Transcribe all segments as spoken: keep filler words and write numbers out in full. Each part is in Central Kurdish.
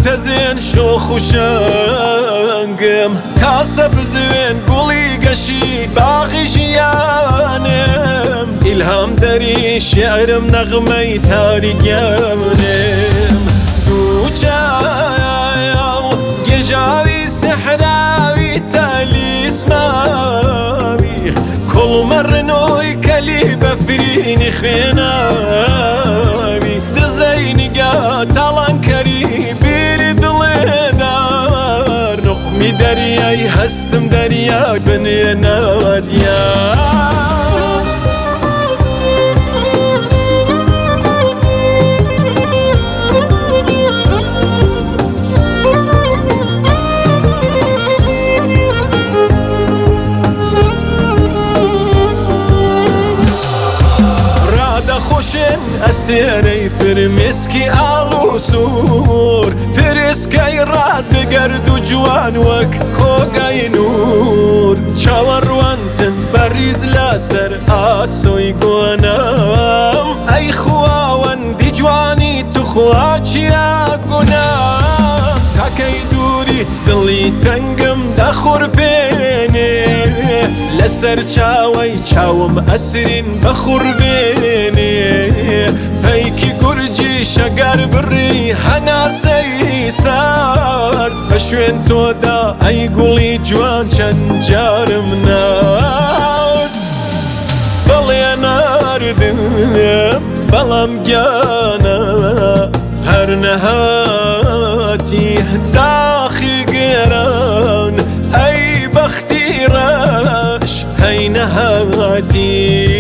تزين شوخ وشنقم كاسب زين قولي قشي باغي جيانم إلهام دري شعرم نغمي تاري قمنم دوجاو جاوي سحراوي تالي اسماوي كل مرنوي كلي بفريني خيناوي دزيني قاتلان كريم بير دلدار نقمي درياي هستم دريا بني ناديا استيري فرمسكي آلو سور فرسكي راز بقرد و جوان وك كوغاي نور چاور وانتن بريز لاسر آسوي قوانام اي خواوان دي جواني تخواچي آقونام تاكي دوريت دلي تنگم دخور بيني لسر چاوي چاوم اسرين بخور بيني هيكي قرجي شقر بري هناسي سار بشوين تودا اي قولي جوان شنجار منار بلي نار ذنب بلام جانا هر نهاتي داخي قران اي بختي راش هاي نهاتي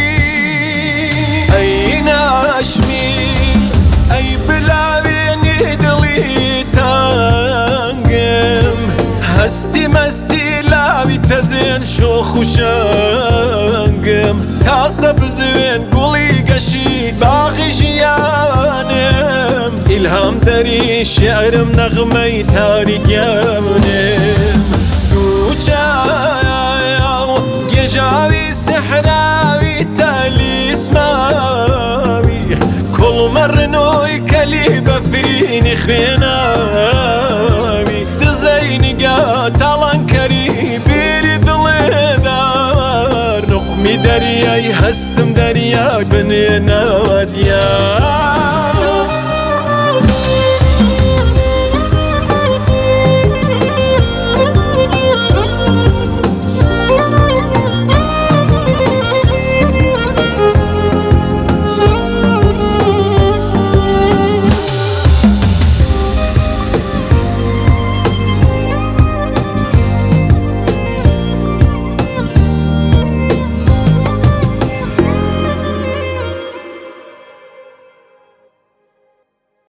أي بلاويني دلي تانقم هستي مستي لاوي تزين شوخ وشنقم كاسب زين قولي قشي باغي جيانم إلهام دري شعرم نغمي تاري قمنم دوجاو جاوي سحراوي تالي اسماوي كل مرنوي كلي بفريني خيناوي دزيني قاتلان كريم بير دلدار نقمي درياي هستم دريا بني ناديا